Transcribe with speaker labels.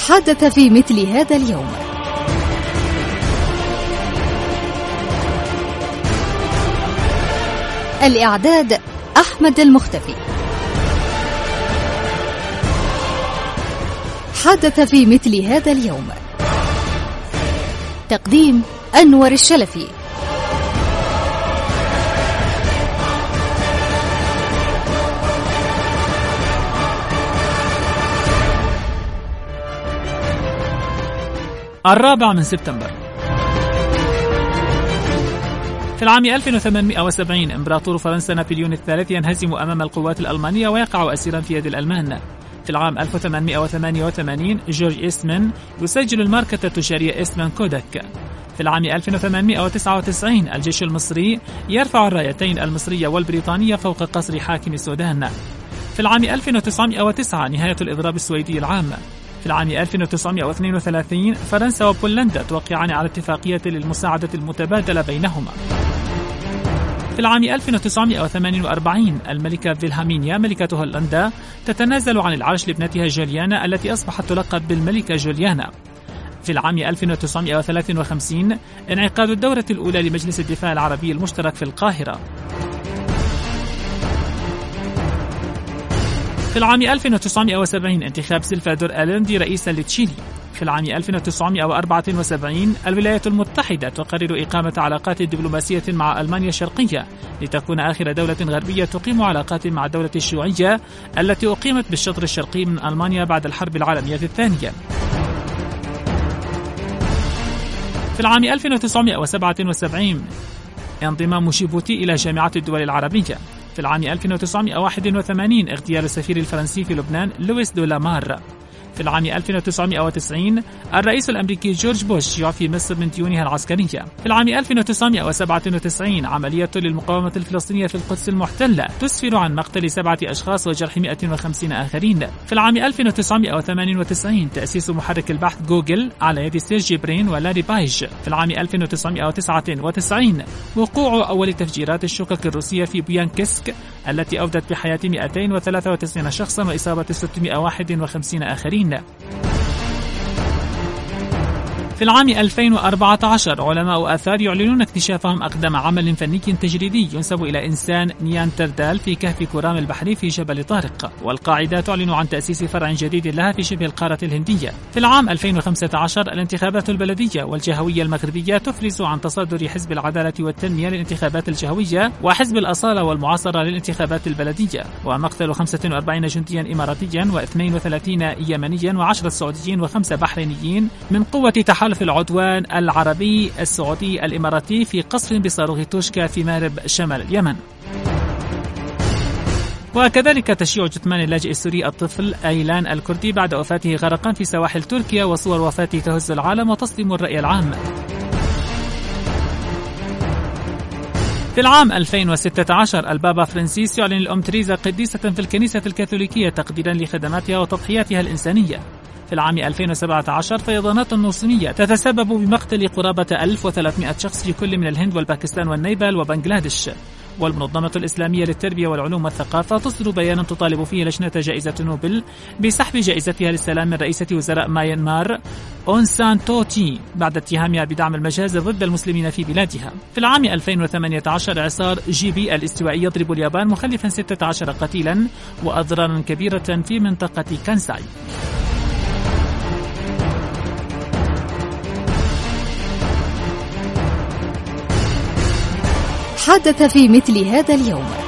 Speaker 1: حدث في مثل هذا اليوم. الإعداد أحمد المختفي. حدث في مثل هذا اليوم. تقديم أنور الشلفي.
Speaker 2: الرابع من سبتمبر. في العام 1870 إمبراطور فرنسا نابليون الثالث ينهزم أمام القوات الألمانية ويقع أسيرا في يد الألمان. في العام 1888 جورج إيستمان يسجل الماركة التجارية إيستمان كوداك. في العام 1899 الجيش المصري يرفع الرايتين المصرية والبريطانية فوق قصر حاكم السودان. في العام 1909 نهاية الإضراب السويدي العام. في العام 1932 فرنسا وبولندا توقعان على اتفاقية للمساعدة المتبادلة بينهما. في العام 1948 الملكة فيلهامينيا ملكة هولندا تتنازل عن العرش لابنتها جوليانا التي أصبحت تلقب بالملكة جوليانا. في العام 1953 انعقاد الدورة الأولى لمجلس الدفاع العربي المشترك في القاهرة. في العام 1970 انتخاب سلفادور أليندي رئيسا لتشيلي. في العام 1974 الولايات المتحدة تقرر إقامة علاقات دبلوماسية مع ألمانيا الشرقية لتكون آخر دولة غربية تقيم علاقات مع الدولة الشيوعية التي أقيمت بالشطر الشرقي من ألمانيا بعد الحرب العالمية الثانية. في العام 1977 انضمام جيبوتي إلى جامعة الدول العربية. في العام 1981 اغتيال السفير الفرنسي في لبنان لويس دولامار. في العام 1990 الرئيس الأمريكي جورج بوش يعفي مصر من ديونها العسكرية. في العام 1997 عملية للمقاومة الفلسطينية في القدس المحتلة تسفر عن مقتل 7 أشخاص وجرح 150 آخرين. في العام 1998 تأسيس محرك البحث جوجل على يد سيرجي برين ولاري بايج. في العام 1999 وقوع أول تفجيرات الشقق الروسية في بيانكسك التي أودت بحياة 293 شخصا وإصابة 651 آخرين. في العام 2014 علماء آثار يعلنون اكتشافهم أقدم عمل فني تجريدي ينسب إلى إنسان نياندرتال في كهف كرام البحري في جبل طارق، والقاعدة تعلن عن تأسيس فرع جديد لها في شبه القارة الهندية. في العام 2015 الانتخابات البلدية والجهوية المغربية تفرز عن تصدر حزب العدالة والتنمية للانتخابات الجهوية وحزب الأصالة والمعاصرة للانتخابات البلدية، ومقتل 45 جنديا إماراتيا و32 يمنيا و10 سعوديين و5 بحرينيين من قوة تحالف العدوان العربي السعودي الإماراتي في قصف بصاروخ توشكا في مغرب شمال اليمن. وكذلك تشيع جثمان اللاجئ السوري الطفل أيلان الكردي بعد وفاته غرقا في سواحل تركيا، وصور وفاته تهز العالم وتصدم الرأي العام. في العام 2016 البابا فرانسيس يعلن الأم تريزا قديسة في الكنيسة الكاثوليكية تقديرا لخدماتها وتضحياتها الإنسانية. في العام 2017 فيضانات موسمية تتسبب بمقتل قرابة 1300 شخص في كل من الهند والباكستان والنيبال وبنغلاديش. والمنظمة الإسلامية للتربية والعلوم والثقافة تصدر بيانا تطالب فيه لجنة جائزة نوبل بسحب جائزتها للسلام من رئيسة وزراء ماينمار أون سان توتي بعد اتهامها بدعم المجازر ضد المسلمين في بلادها. في العام 2018 إعصار جيبي الاستوائي يضرب اليابان مخلفا 16 قتيلا وأضرارا كبيرة في منطقة كانساي.
Speaker 1: حدث في مثل هذا اليوم.